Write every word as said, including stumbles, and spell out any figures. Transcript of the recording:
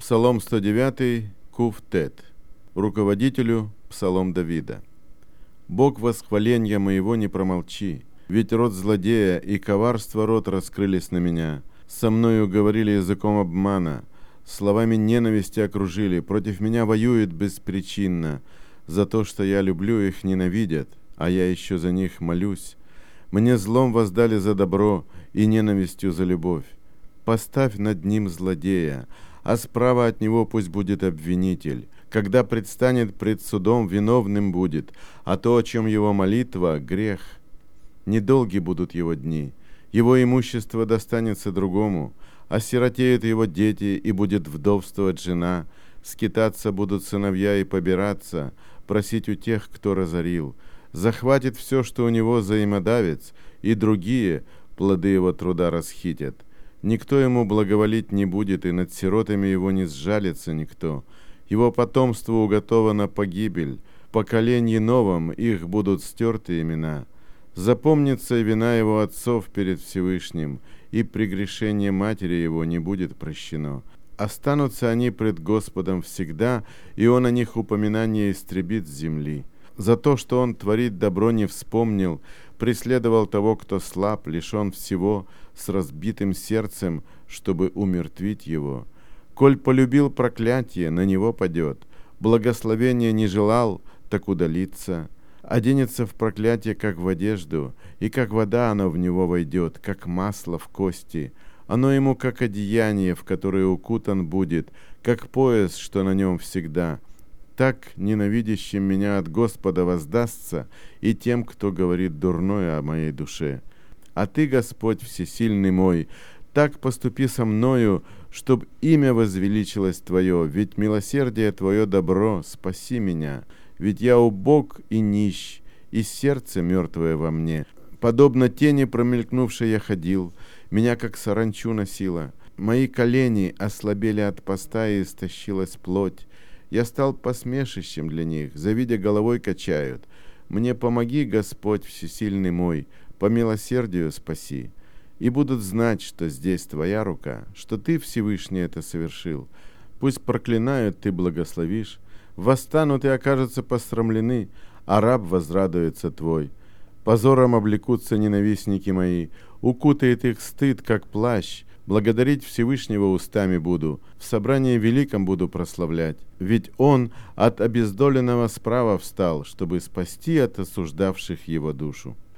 Псалом сто девять, Кув Тет. Руководителю Псалом Давида. «Бог восхваления моего не промолчи, ведь рот злодея и коварство рот раскрылись на меня. Со мною говорили языком обмана, словами ненависти окружили, против меня воюют беспричинно. За то, что я люблю, их ненавидят, а я еще за них молюсь. Мне злом воздали за добро и ненавистью за любовь. Поставь над ним злодея, а справа от него пусть будет обвинитель. Когда предстанет пред судом, виновным будет, а то, о чем его молитва, грех. Недолги будут его дни, его имущество достанется другому, осиротеют его дети, и будет вдовствовать жена, скитаться будут сыновья и побираться, просить у тех, кто разорил. Захватит все, что у него взаимодавец, и другие плоды его труда расхитят. Никто ему благоволить не будет, и над сиротами его не сжалится никто. Его потомству уготована погибель, поколенье новом их будут стерты имена. Запомнится вина его отцов перед Всевышним, и прегрешение матери его не будет прощено. Останутся они пред Господом всегда, и он о них упоминание истребит с земли. За то, что он творит добро, не вспомнил, преследовал того, кто слаб, лишен всего, с разбитым сердцем, чтобы умертвить его. Коль полюбил проклятие, на него падет, благословения не желал, так удалится. Оденется в проклятие, как в одежду, и как вода оно в него войдет, как масло в кости. Оно ему, как одеяние, в которое укутан будет, как пояс, что на нем всегда. Так ненавидящим меня от Господа воздастся и тем, кто говорит дурное о моей душе. А ты, Господь всесильный мой, так поступи со мною, чтоб имя возвеличилось Твое, ведь милосердие Твое добро, спаси меня, ведь я убог и нищ, и сердце мертвое во мне. Подобно тени промелькнувшей я ходил, меня как саранчу носило, мои колени ослабели от поста и истощилась плоть. Я стал посмешищем для них, завидя головой качают. Мне помоги, Господь всесильный мой, по милосердию спаси. И будут знать, что здесь Твоя рука, что Ты, Всевышний, это совершил. Пусть проклинают, Ты благословишь, восстанут и окажутся посрамлены, а раб возрадуется Твой. Позором облекутся ненавистники мои, укутает их стыд, как плащ. Благодарить Всевышнего устами буду, в собрании великом буду прославлять. Ведь Он от обездоленного справа встал, чтобы спасти от осуждавших его душу.